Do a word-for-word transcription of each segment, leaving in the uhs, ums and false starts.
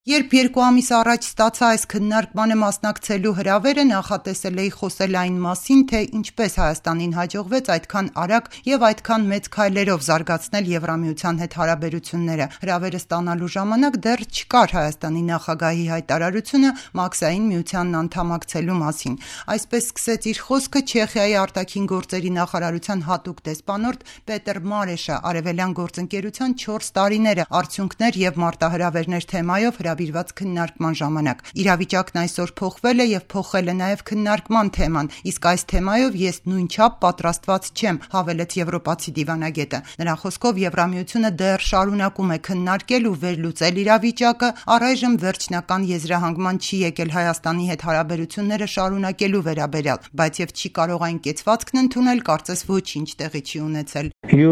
Երբ երկու ամիս առաջ ստացա այս քննարկմանը մասնակցելու հրավերը, նախատեսել էի խոսել այն մասին, թե ինչպես Հայաստանին հաջողվեց այդքան արագ եւ այդքան մեծ քայլերով զարգացնել Եվրամիության հետ հարաբերությունները։ Հրավերը ստանալու ժամանակ դեռ չկար Հայաստանի նախագահի հայտարարությունը Մաքսային միությանն անդամակցելու մասին։ Այսպես սկսեց իր խոսքը Չեխիայի արտաքին գործերի նախարարության հատուկ դեսպանորդ Պետեր Մարեշը արևելյան գործընկերության չորս տարիները, արդյունքներ եւ մարտահրավերներ թեմայով հրավիրված քննարկման ժամանակ։ Իրավիճակն այսօր փոխվել է եւ փոխել է նաեւ քննարկման թեման, իսկ այս թեմայով ես նույնչափ պատրաստված չեմ, հավելեց եվրոպացի դիվանագետը։ Նրա խոսքով Եվրամիությունը դեռ շարունակում է քննարկել ու վերլուծել իրավիճակը, առայժմ վերջնական եզրահանգման չի եկել Հայաստանի հետ հարաբերությունները շարունակելու վերաբերյալ, բայց եւ չի կարող այն կեցվածքն ընդունել, կարծես ոչինչ տեղի չի ունեցել։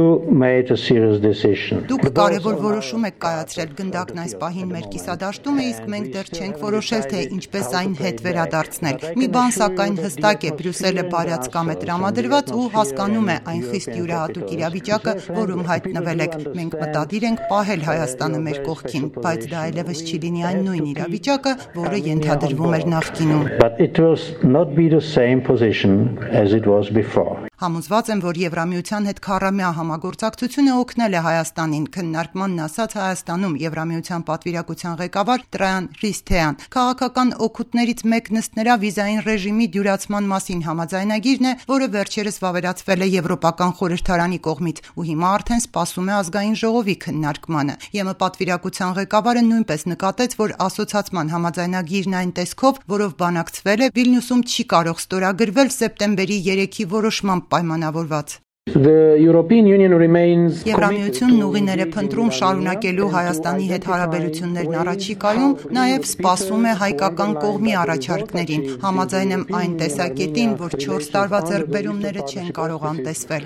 Դուք կարևոր որոշում եք կայացրել, գնդակն այս պահին մեր կիսադաշտում է, իսկ մենք դեռ չենք որոշել, թե ինչպես այն հետ վերադարձնել։ Մի բան սակայն հստակ է, Բրյուսելը բարյացկամ է տրամադրված ու հասկանում է այն խիստ յուրահատուկ իրավիճակը, որում հայտնվել եք։ Մենք մտադիր ենք պահել Հայաստանը մեր կողքին, բայց դա այլևս չի լինի այն նույն իրավիճակը, որը ենթադրվում էր նախկինում։ Համոզված եմ, որ Եվրամիության հետ քառամյա համագործակցությունը օգնել է Հայաստանին, քննարկմանն ասաց Հայաստանում Եվրամիության պատվիրակության ղեկավար Տրայան Հրիսթեան։ Քաղաքական օգուտներից մեկն ըստ նրա վիզային ռեժիմի դյուրացման մասին համաձայնագիրն է, որը վերջերս վավերացվել է Եվրոպական խորհրդարանի կողմից ու հիմա արդեն սպասում է ազգային ժողովի քննարկմանը։ ԵՄ պատվիրակության ղեկավարը նույնպես նկատեց, որ ասոցացման համաձայնագիրն այն տեսքով, որով բանակցվել է, Վիլնյուսում չի կարող ստորագրվել սեպտեմբերի երեքի որոշմամբ պայմանավորված։ Եվրամիությունն ուղիներ է փնտրում շարունակելու Հայաստանի հետ հարաբերություններն առաջիկայում, նաև սպասում է հայկական կողմի առաջարկներին։ Համաձայն եմ այն տեսակետին, որ չորս տարվա ձեռքբերումները չեն կարող անտեսվել։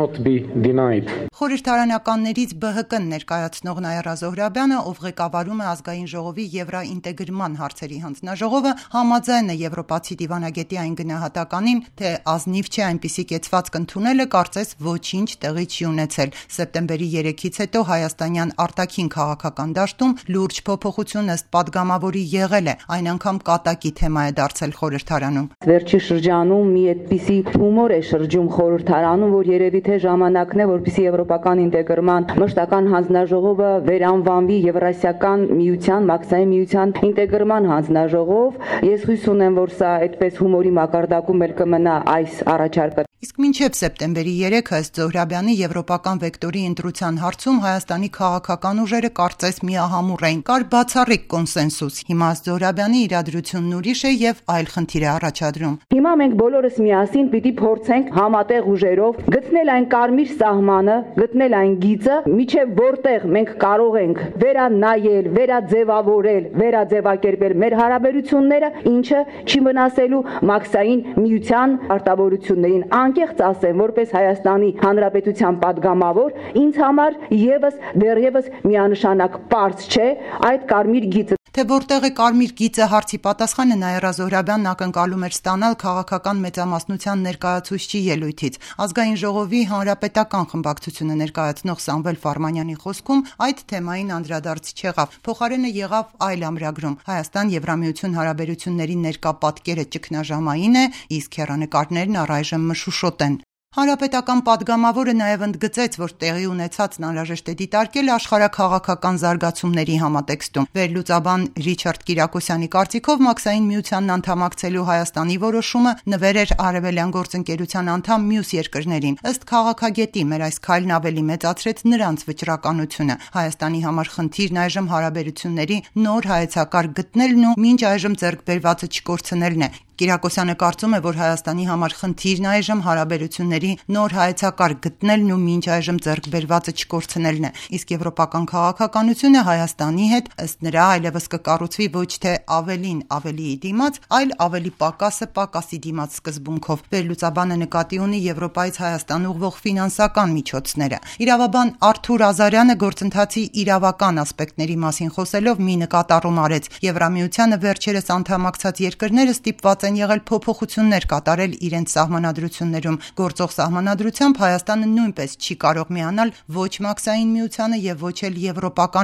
Խորհրդարանականներից ԲՀԿ-ն ներկայացնող Նաիրա Զոհրաբյանը, ով ղեկավարում է ազգային ժողովի եվրաինտեգրման հարցերի հանձնաժողովը, համաձայն է եվրոպացի դիվանագետի այն գնահատականին, թե ազնիվ չէ այնպիսի կեցվածք ընդունելը, կարծես ոչինչ տեղի չի ունեցել։ Սեպտեմբերի երեքից հետո հայաստանյան արտաքին քաղաքական դաշտում լուրջ փոփոխություն ըստ падգամավորի եղել է, այն անգամ կատակի թեմա է դարձել խորհրդարանում։ Վերջի շրջանում մի այդպիսի հումոր է շրջում խորհրդարանում, որ երևի թե ժամանակն է, որպեսզի եվրոպական ինտեգրման մշտական հանձնաժողովը վերանվանվի Եվրասիական միության, Մաքսային միության ինտեգրման հանձնաժողով։ Ես հույս ունեմ, որ սա այդպես հումորի մակարդակում էլ կմնա այս առաջարկը։ Իսկ մինչև սեպտեմբերի երեքը ըստ Զոհրաբյանի եվրոպական վեկտորի ընտրության հարցում Հայաստանի քաղաքական ուժերը կարծես միահամուռ էին, կար բացառիկ կոնսենսուս։ Հիմա ըստ Զոհրաբյանի իրադրությունն ուրիշ է եւ այլ խնդիր է առաջադրում։ Հիմա մենք բոլորս միասին պիտի փորձենք համատեղ ուժերով գտնել այն կարմիր սահմանը, գտնել այն գիծը, միջև որտեղ մենք կարող ենք վերանայել, վերաձևավորել, վերաձևակերպել մեր հարաբերությունները, ինչը չի մնասելու Մաքսային միության արտավորություններին։ Անկեղծ ասեմ, որպես Հայաստանի Հանրապետության падգամավոր, ինձ համար եւս դեռևս միանշանակ պարզ չէ այդ կարմիր գիծը։ Թե որտեղ է կարմիր գիծը հարցի պատասխանը Նաիրա Զոհրաբյանն ակնկալում էր ստանալ քաղաքական մեծամասնության ներկայացուցչի ելույթից։ Ազգային ժողովի հանրապետական խմբակցությունը ներկայացնող Սամվել Ֆարմանյանի խոսքում այդ թեմային անդրադարձ չեղավ։ Փոխարենը եղավ այլ ամրագրում։ Հայաստան-Եվրամիություն հարաբերությունների ներկա պատկերը ճգնաժամային է, իսկ հեռանկարներն առայժմ մշուշոտ են։ Հանրապետական падգամավորը նաև ընդգծեց, որ տեղի ունեցածն անհրաժեշտ է դիտարկել աշխարհաքաղաքական զարգացումների համատեքստում։ Վերլուծաբան Ռիչարդ Կիրակոսյանի կարծիքով Մաքսային միությանն անդամակցելու Հայաստանի որոշումը նվեր էր արևելյան գործընկերության անդամ մյուս երկրներին։ Ըստ քաղաքագետի մեր այս քայլն ավելի մեծացրեց նրանց վճռականությունը։ Հայաստանի համար խնդիրն այժմ հարաբերությունների նոր հայեցակարգ գտնելն ու մինչ այժմ ձեռք բերվածը չկորցնելն է։ Կիրակոսյանը կարծում է, որ Հայաստանի համար խնդիրն այժմ հարաբերությունների նոր հայեցակարգ գտնելն ու մինչ այժմ ձեռք բերվածը չկորցնելն է, իսկ եվրոպական քաղաքականությունը Հայաստանի հետ ըստ նրա այլևս կկառուցվի ոչ թե ավելին ավելիի դիմաց, այլ ավելի պակասը պակասի դիմաց սկզբունքով։ Վերլուծաբանը նկատի ունի Եվրոպայից Հայաստան ուղղվող ֆինանսական միջոցները։ Իրավաբան Արթուր Ազարյանը գործընթացի իրավական ասպեկտների մասին խոսելով մի նկատառում արեց։ Եվրամիությանը վերջերս անդամակցած երկրները ստիպված են եղել փոփոխություններ կատարել իրենց սահմանադրություններում։ Գործող սահմանադրությամբ Հայաստանը նույնպես չի կարող միանալ ոչ Մաքսային միությանը եւ ոչ էլ եվրոպականին։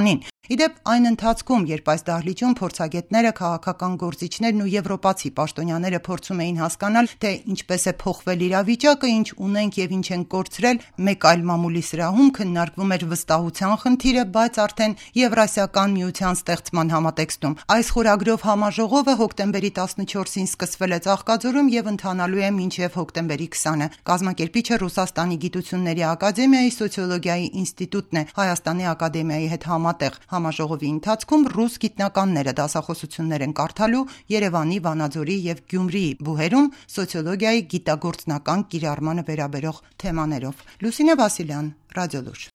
Իդեպ այն ընթացքում, երբ այս դահլիճում փորձագետները, քաղաքական գործիչներն ու եվրոպացի պաշտոնյաները փորձում էին հասկանալ, թե ինչպես է փոխվել իրավիճակը, ինչ ունենք եւ ինչ են կորցրել, մեկ այլ մամուլի սրահում քննարկվում էր վստահության խնդիրը, բայց արդեն Եվրասիական միության ստեղծման համատեքստում։ Այս խորագրով համաժողովը հոկտեմբերի տասնչորսին սկսվել է Ծաղկաձորում եւ ընթանալու է մինչեւ հոկտեմբերի քսանը։ Կազմակերպիչը Ռուսաստանի Գիտությունների ակադեմիայի սոցիոլոգիայի ինստիտուտն է, Հայաստանի ակադեմիայի հետ համատեղ։ Համաժողովի ընթացքում ռուս գիտնականները դասախոսություններ են կարդալու Երևանի, Վանաձորի եւ Գյումրիի բուհերում սոցիոլոգիայի գիտագործնական կիրառմանը վերաբերող թեմաներով։ Լուսինե Վասիլյան, Ռադիոլուր։